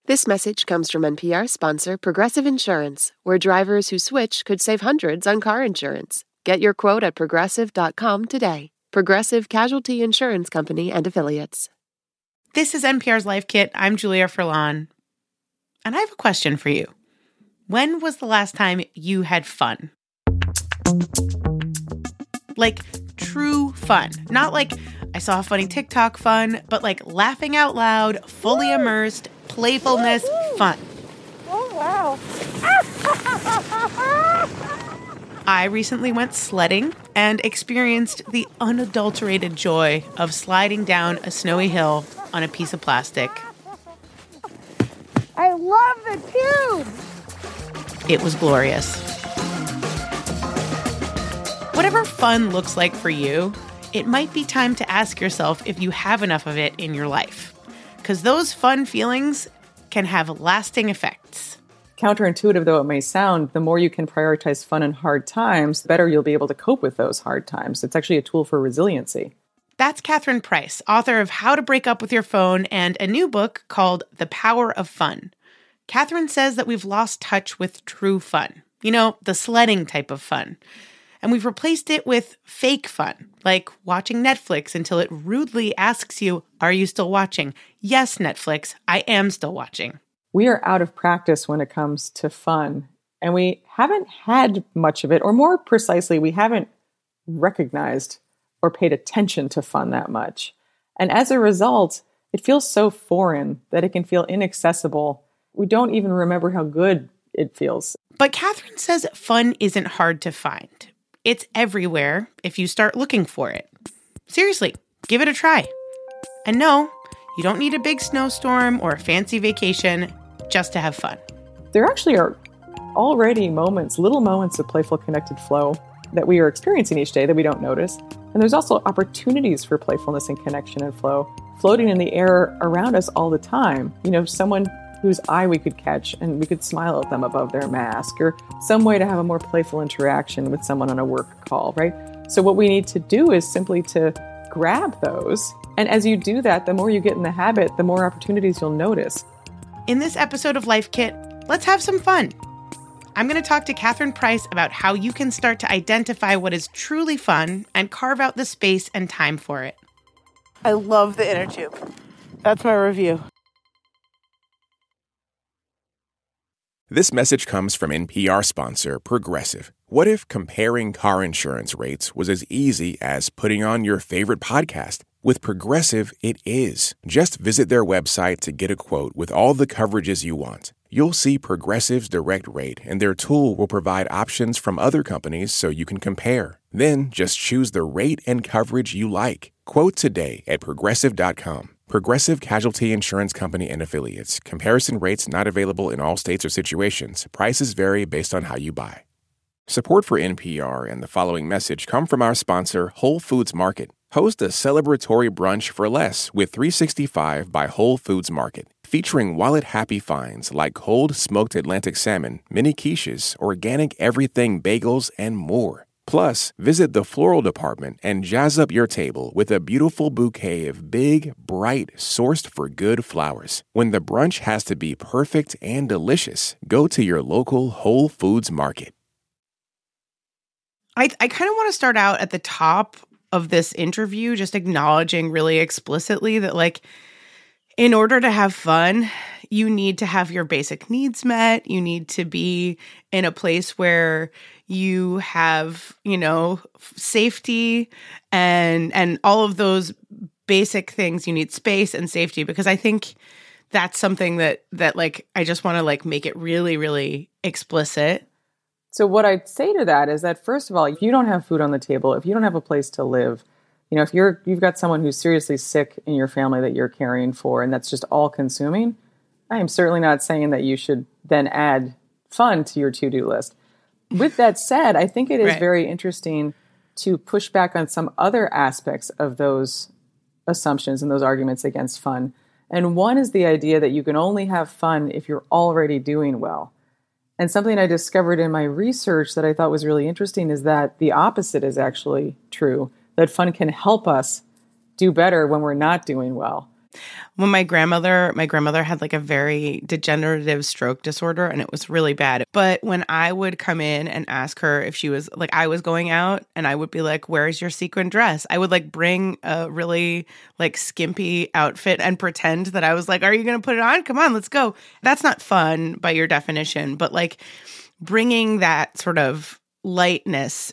This message comes from NPR sponsor Progressive Insurance, where drivers who switch could save hundreds on car insurance. Get your quote at progressive.com today. Progressive Casualty Insurance Company and Affiliates. This is NPR's Life Kit. I'm Julia Furlan. And I have a question for you. When was the last time you had fun? Like true fun. Not like I saw a funny TikTok fun, but like laughing out loud, fully immersed, playfulness, fun. Oh, wow. I recently went sledding and experienced the unadulterated joy of sliding down a snowy hill on a piece of plastic. I love the tube. It was glorious. Whatever fun looks like for you, it might be time to ask yourself if you have enough of it in your life. Because those fun feelings can have lasting effects. Counterintuitive though it may sound, the more you can prioritize fun in hard times, the better you'll be able to cope with those hard times. It's actually a tool for resiliency. That's Catherine Price, author of How to Break Up with Your Phone and a new book called The Power of Fun. Catherine says that we've lost touch with true fun. You know, the sledding type of fun. And we've replaced it with fake fun, like watching Netflix until it rudely asks you, are you still watching? Yes, Netflix, I am still watching. We are out of practice when it comes to fun, and we haven't had much of it, or more precisely, we haven't recognized or paid attention to fun that much. And as a result, it feels so foreign that it can feel inaccessible. We don't even remember how good it feels. But Catherine says fun isn't hard to find. It's everywhere if you start looking for it. Seriously, give it a try. And no, you don't need a big snowstorm or a fancy vacation just to have fun. There actually are already moments, little moments of playful connected flow that we are experiencing each day that we don't notice. And there's also opportunities for playfulness and connection and flow floating in the air around us all the time. You know, someone whose eye we could catch and we could smile at them above their mask, or some way to have a more playful interaction with someone on a work call, right? So what we need to do is simply to grab those. And as you do that, the more you get in the habit, the more opportunities you'll notice. In this episode of Life Kit, let's have some fun. I'm going to talk to Catherine Price about how you can start to identify what is truly fun and carve out the space and time for it. I love the inner tube. That's my review. This message comes from NPR sponsor Progressive. What if comparing car insurance rates was as easy as putting on your favorite podcast? With Progressive, it is. Just visit their website to get a quote with all the coverages you want. You'll see Progressive's direct rate, and their tool will provide options from other companies so you can compare. Then just choose the rate and coverage you like. Quote today at Progressive.com. Progressive Casualty Insurance Company and Affiliates. Comparison rates not available in all states or situations. Prices vary based on how you buy. Support for NPR and the following message come from our sponsor, Whole Foods Market. Host a celebratory brunch for less with 365 by Whole Foods Market, featuring wallet-happy finds like cold smoked Atlantic salmon, mini quiches, organic everything bagels, and more. Plus, visit the floral department and jazz up your table with a beautiful bouquet of big, bright, sourced-for-good flowers. When the brunch has to be perfect and delicious, go to your local Whole Foods Market. I kind of want to start out at the top of this interview, just acknowledging really explicitly that, like, in order to have fun, you need to have your basic needs met. You need to be in a place where you have, you know, safety and all of those basic things. You need space and safety, because I think that's something that like, I just want to like make it really, really explicit. So what I'd say to that is that, first of all, if you don't have food on the table, if you don't have a place to live, you know, if you've got someone who's seriously sick in your family that you're caring for, and that's just all consuming, I am certainly not saying that you should then add fun to your to-do list. With that said, I think it is very interesting to push back on some other aspects of those assumptions and those arguments against fun. And one is the idea that you can only have fun if you're already doing well. And something I discovered in my research that I thought was really interesting is that the opposite is actually true, that fun can help us do better when we're not doing well. When my grandmother had like a very degenerative stroke disorder and it was really bad. But when I would come in and ask her if she was like, I was going out and I would be like, where's your sequin dress? I would like bring a really like skimpy outfit and pretend that I was like, are you going to put it on? Come on, let's go. That's not fun by your definition, but like bringing that sort of lightness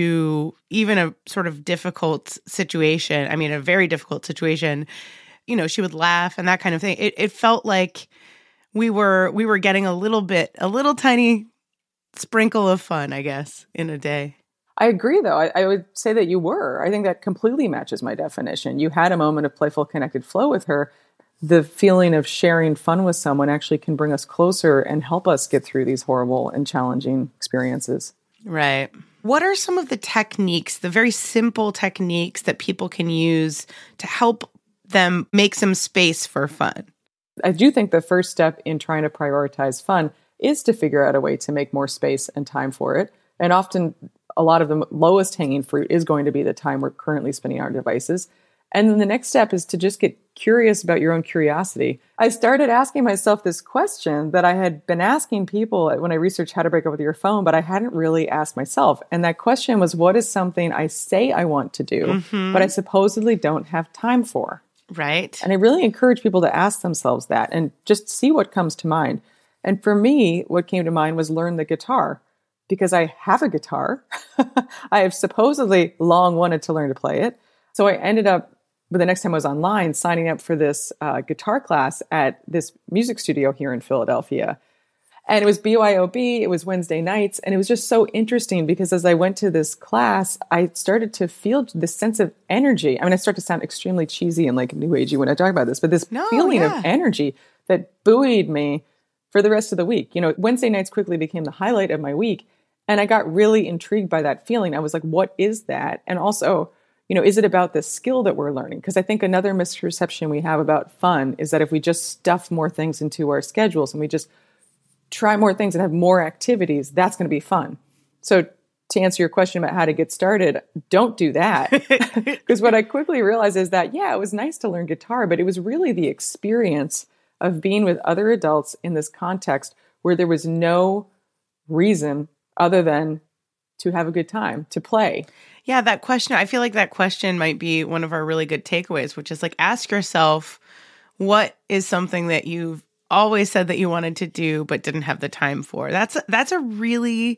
to even a sort of difficult situation. I mean, a very difficult situation. You know, she would laugh and that kind of thing. It felt like we were getting a little tiny sprinkle of fun, I guess, in a day. I agree, though. I would say that you were. I think that completely matches my definition. You had a moment of playful, connected flow with her. The feeling of sharing fun with someone actually can bring us closer and help us get through these horrible and challenging experiences. Right. What are some of the techniques, the very simple techniques that people can use to help them make some space for fun? I do think the first step in trying to prioritize fun is to figure out a way to make more space and time for it. And often a lot of the lowest hanging fruit is going to be the time we're currently spending on our devices. And then the next step is to just get curious about your own curiosity. I started asking myself this question that I had been asking people when I researched how to break up with your phone, but I hadn't really asked myself. And that question was, what is something I say I want to do, but I supposedly don't have time for? Right. And I really encourage people to ask themselves that and just see what comes to mind. And for me, what came to mind was learn the guitar, because I have a guitar. I have supposedly long wanted to learn to play it. So I ended up, but the next time I was online, signing up for this guitar class at this music studio here in Philadelphia. And it was BYOB, it was Wednesday nights, and it was just so interesting because as I went to this class, I started to feel this sense of energy. I mean, I start to sound extremely cheesy and like new agey when I talk about this, but this feeling of energy that buoyed me for the rest of the week. You know, Wednesday nights quickly became the highlight of my week, and I got really intrigued by that feeling. I was like, what is that? And also, you know, is it about the skill that we're learning? Because I think another misperception we have about fun is that if we just stuff more things into our schedules and we just try more things and have more activities, that's going to be fun. So to answer your question about how to get started, don't do that. Because what I quickly realized is that, yeah, it was nice to learn guitar, but it was really the experience of being with other adults in this context where there was no reason other than to have a good time, to play. Yeah, that question, I feel like that question might be one of our really good takeaways, which is like, ask yourself, what is something that you've always said that you wanted to do but didn't have the time for? That's a really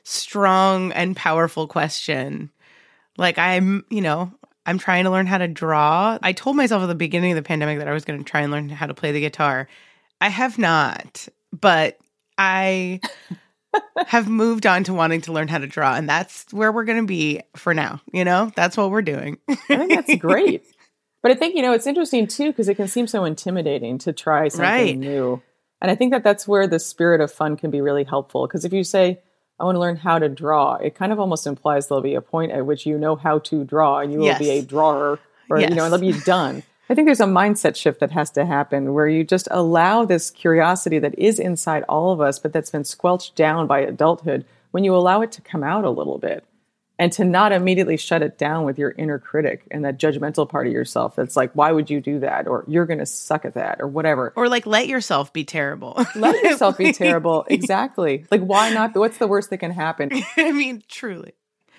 strong and powerful question. Like I'm trying to learn how to draw. I told myself at the beginning of the pandemic that I was going to try and learn how to play the guitar. I have not, but I have moved on to wanting to learn how to draw, and that's where we're going to be for now. You know, that's what we're doing. I think that's great. But I think, you know, it's interesting too, because it can seem so intimidating to try something new. And I think that that's where the spirit of fun can be really helpful. Because if you say, I want to learn how to draw, it kind of almost implies there'll be a point at which you know how to draw and you will be a drawer, or, you know, and it'll be done. I think there's a mindset shift that has to happen where you just allow this curiosity that is inside all of us, but that's been squelched down by adulthood, when you allow it to come out a little bit. And to not immediately shut it down with your inner critic and that judgmental part of yourself that's like, why would you do that? Or you're going to suck at that or whatever. Or like, let yourself be terrible. Let yourself be terrible. Exactly. Like, why not? What's the worst that can happen? I mean, truly.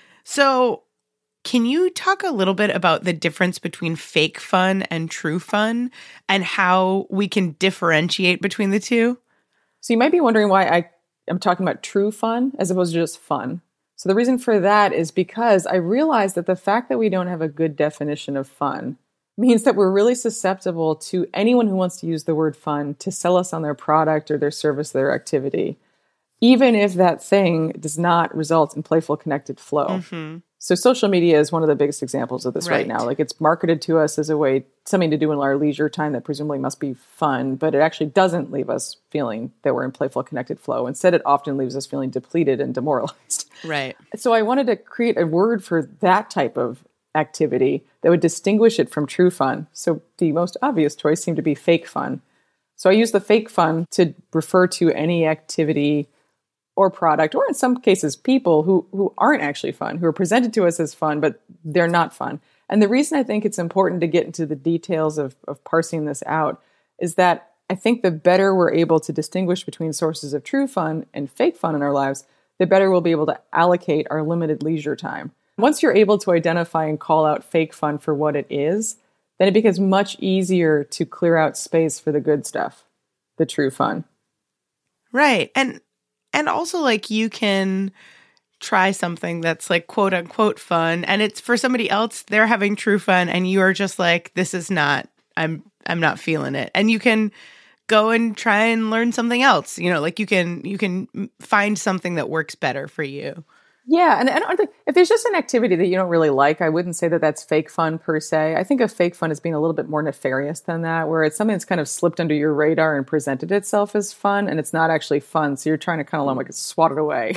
So can you talk a little bit about the difference between fake fun and true fun and how we can differentiate between the two? So you might be wondering why I am talking about true fun as opposed to just fun. So the reason for that is because I realized that the fact that we don't have a good definition of fun means that we're really susceptible to anyone who wants to use the word fun to sell us on their product or their service, their activity, even if that thing does not result in playful, connected flow. Mm-hmm. So social media is one of the biggest examples of this right now. Like, it's marketed to us as a way, something to do in our leisure time that presumably must be fun, but it actually doesn't leave us feeling that we're in playful, connected flow. Instead, it often leaves us feeling depleted and demoralized. Right. So I wanted to create a word for that type of activity that would distinguish it from true fun. So the most obvious choice seemed to be fake fun. So I use the fake fun to refer to any activity or product, or in some cases, people who aren't actually fun, who are presented to us as fun, but they're not fun. And the reason I think it's important to get into the details of parsing this out is that I think the better we're able to distinguish between sources of true fun and fake fun in our lives, the better we'll be able to allocate our limited leisure time. Once you're able to identify and call out fake fun for what it is, then it becomes much easier to clear out space for the good stuff, the true fun. Right. And also like you can try something that's like quote unquote fun and it's for somebody else, they're having true fun and you are just like, this is not, I'm not feeling it. And you can go and try and learn something else. Like you can find something that works better for you. Yeah. And I don't think if there's just an activity that you don't really like, I wouldn't say that that's fake fun per se. I think of fake fun as being a little bit more nefarious than that, where it's something that's kind of slipped under your radar and presented itself as fun, and it's not actually fun. So you're trying to kind of like swat it away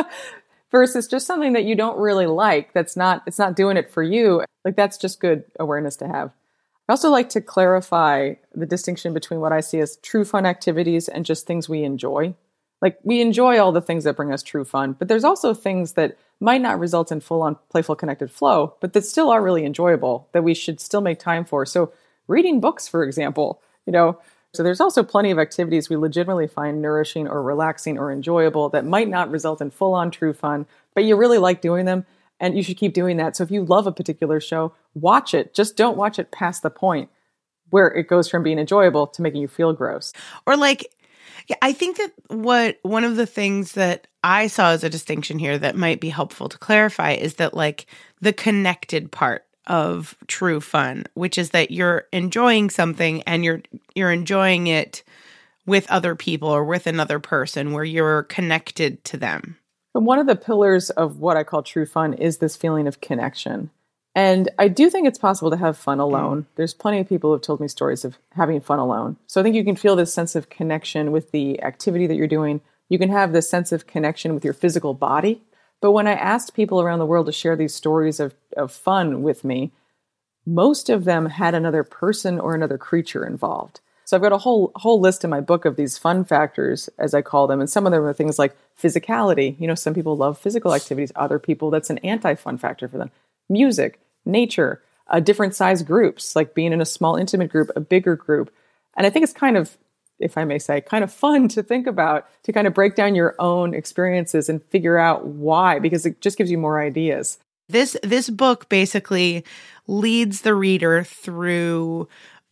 versus just something that you don't really like. It's not doing it for you. Like that's just good awareness to have. I also like to clarify the distinction between what I see as true fun activities and just things we enjoy. Like we enjoy all the things that bring us true fun, but there's also things that might not result in full-on playful connected flow, but that still are really enjoyable that we should still make time for. So reading books, for example, so there's also plenty of activities we legitimately find nourishing or relaxing or enjoyable that might not result in full-on true fun, but you really like doing them and you should keep doing that. So if you love a particular show, watch it. Just don't watch it past the point where it goes from being enjoyable to making you feel gross. Or like, yeah, I think that one of the things that I saw as a distinction here that might be helpful to clarify is that like the connected part of true fun, which is that you're enjoying something and you're enjoying it with other people or with another person where you're connected to them. But one of the pillars of what I call true fun is this feeling of connection. And I do think it's possible to have fun alone. There's plenty of people who have told me stories of having fun alone. So I think you can feel this sense of connection with the activity that you're doing. You can have this sense of connection with your physical body. But when I asked people around the world to share these stories of fun with me, most of them had another person or another creature involved. So I've got a whole list in my book of these fun factors, as I call them. And some of them are things like physicality. Some people love physical activities. Other people, that's an anti-fun factor for them. Music, nature, different size groups, like being in a small intimate group, a bigger group. And I think it's kind of, if I may say, kind of fun to think about, to kind of break down your own experiences and figure out why, because it just gives you more ideas. This book basically leads the reader through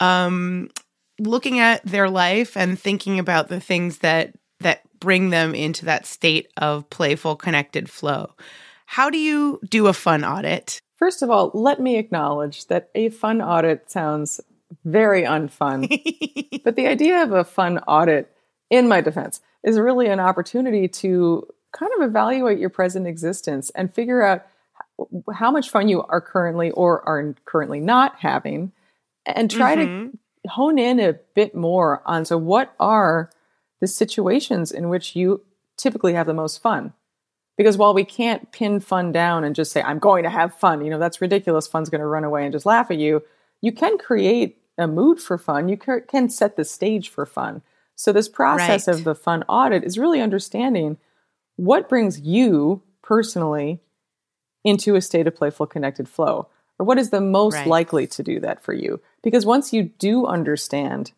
looking at their life and thinking about the things that bring them into that state of playful, connected flow. How do you do a fun audit? First of all, let me acknowledge that a fun audit sounds very unfun. But the idea of a fun audit, in my defense, is really an opportunity to kind of evaluate your present existence and figure out how much fun you are currently or are currently not having, and try to hone in a bit more on, so what are the situations in which you typically have the most fun? Because while we can't pin fun down and just say, I'm going to have fun, that's ridiculous, fun's going to run away and just laugh at you, you can create a mood for fun. You can set the stage for fun. So this process of the fun audit is really understanding what brings you personally into a state of playful connected flow, or what is the most likely to do that for you. Because once you do understand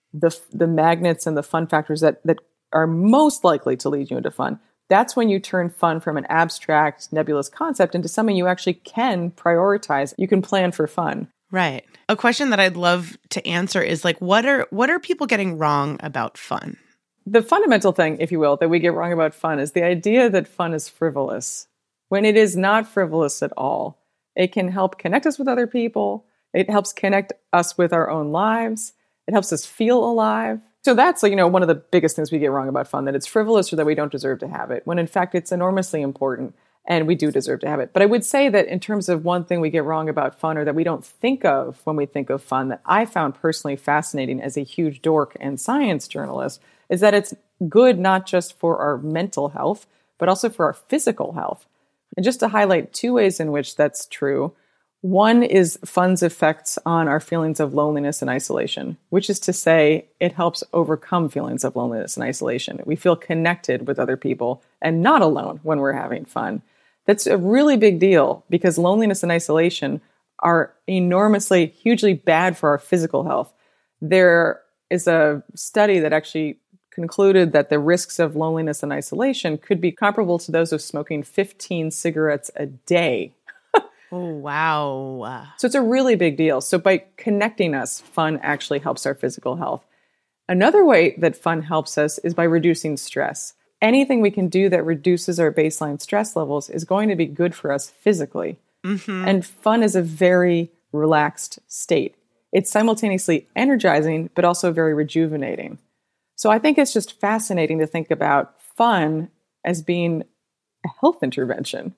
the magnets and the fun factors that are most likely to lead you into fun, that's when you turn fun from an abstract, nebulous concept into something you actually can prioritize. You can plan for fun. Right. A question that I'd love to answer is like, what are people getting wrong about fun? The fundamental thing, if you will, that we get wrong about fun is the idea that fun is frivolous, when it is not frivolous at all. It can help connect us with other people. It helps connect us with our own lives. It helps us feel alive. So that's, one of the biggest things we get wrong about fun, that it's frivolous or that we don't deserve to have it, when in fact it's enormously important and we do deserve to have it. But I would say that in terms of one thing we get wrong about fun, or that we don't think of when we think of fun, that I found personally fascinating as a huge dork and science journalist, is that it's good not just for our mental health, but also for our physical health. And just to highlight two ways in which that's true. One is fun's effects on our feelings of loneliness and isolation, which is to say it helps overcome feelings of loneliness and isolation. We feel connected with other people and not alone when we're having fun. That's a really big deal, because loneliness and isolation are enormously, hugely bad for our physical health. There is a study that actually concluded that the risks of loneliness and isolation could be comparable to those of smoking 15 cigarettes a day. Oh, wow. So it's a really big deal. So by connecting us, fun actually helps our physical health. Another way that fun helps us is by reducing stress. Anything we can do that reduces our baseline stress levels is going to be good for us physically. Mm-hmm. And fun is a very relaxed state. It's simultaneously energizing, but also very rejuvenating. So I think it's just fascinating to think about fun as being a health intervention.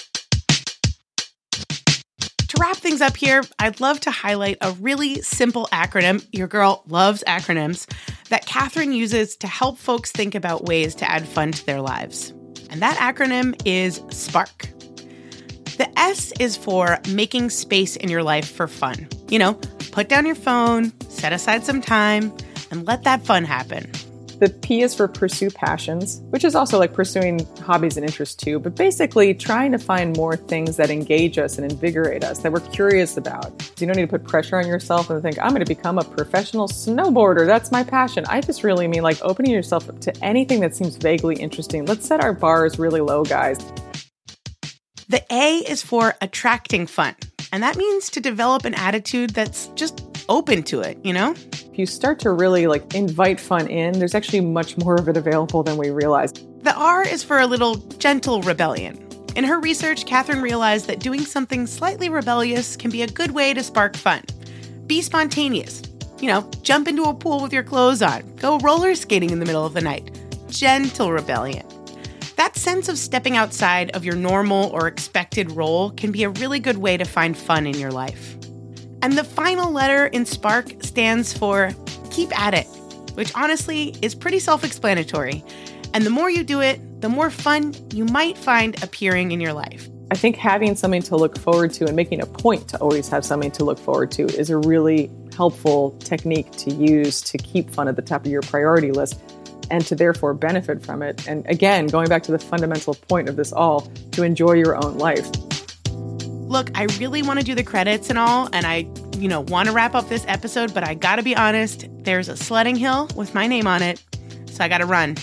To wrap things up here, I'd love to highlight a really simple acronym, your girl loves acronyms, that Catherine uses to help folks think about ways to add fun to their lives. And that acronym is SPARK. The S is for making space in your life for fun. You know, put down your phone, set aside some time, and let that fun happen. The P is for pursue passions, which is also like pursuing hobbies and interests too, but basically trying to find more things that engage us and invigorate us, that we're curious about. So you don't need to put pressure on yourself and think, I'm going to become a professional snowboarder. That's my passion. I just really mean like opening yourself up to anything that seems vaguely interesting. Let's set our bars really low, guys. The A is for attracting fun. And that means to develop an attitude that's just open to it, you know? If you start to really like invite fun in, there's actually much more of it available than we realize. The R is for a little gentle rebellion. In her research, Catherine realized that doing something slightly rebellious can be a good way to spark fun. Be spontaneous. You know, jump into a pool with your clothes on. Go roller skating in the middle of the night. Gentle rebellion. That sense of stepping outside of your normal or expected role can be a really good way to find fun in your life. And the final letter in SPARK stands for keep at it, which honestly is pretty self-explanatory. And the more you do it, the more fun you might find appearing in your life. I think having something to look forward to and making a point to always have something to look forward to is a really helpful technique to use to keep fun at the top of your priority list and to therefore benefit from it. And again, going back to the fundamental point of this all, to enjoy your own life. Look, I really want to do the credits and all, and I, want to wrap up this episode, but I gotta be honest, there's a sledding hill with my name on it, so I gotta run.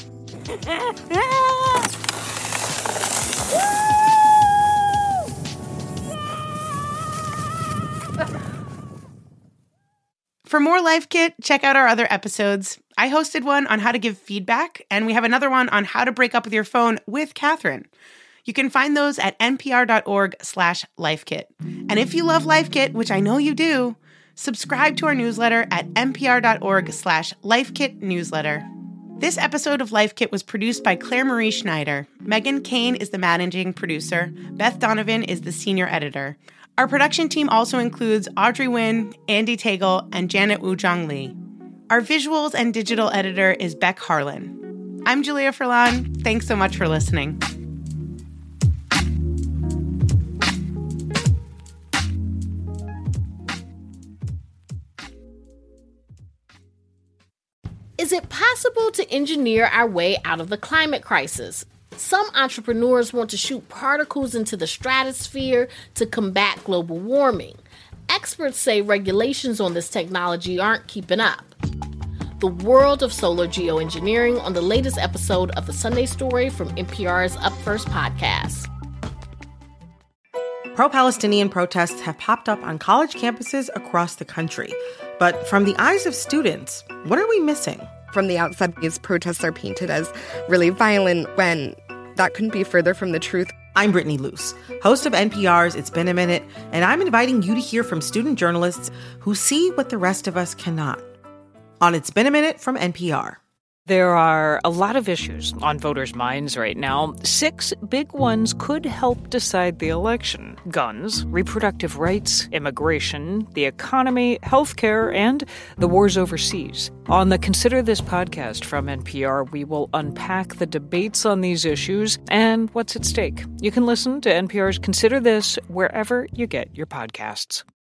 For more Life Kit, check out our other episodes. I hosted one on how to give feedback, and we have another one on how to break up with your phone with Catherine. You can find those at npr.org/lifekit. And if you love Life Kit, which I know you do, subscribe to our newsletter at npr.org/lifekit newsletter. This episode of Life Kit was produced by Claire Marie Schneider. Megan Kane is the managing producer. Beth Donovan is the senior editor. Our production team also includes Audrey Nguyen, Andy Tagle, and Janet Woo-Jong Lee. Our visuals and digital editor is Beck Harlan. I'm Julia Furlan. Thanks so much for listening. Is it possible to engineer our way out of the climate crisis? Some entrepreneurs want to shoot particles into the stratosphere to combat global warming. Experts say regulations on this technology aren't keeping up. The world of solar geoengineering on the latest episode of The Sunday Story from NPR's Up First podcast. Pro-Palestinian protests have popped up on college campuses across the country. But from the eyes of students, what are we missing? From the outside, these protests are painted as really violent when that couldn't be further from the truth. I'm Brittany Luce, host of NPR's It's Been a Minute, and I'm inviting you to hear from student journalists who see what the rest of us cannot. On It's Been a Minute from NPR. There are a lot of issues on voters' minds right now. 6 big ones could help decide the election: guns, reproductive rights, immigration, the economy, healthcare, and the wars overseas. On the Consider This podcast from NPR, we will unpack the debates on these issues and what's at stake. You can listen to NPR's Consider This wherever you get your podcasts.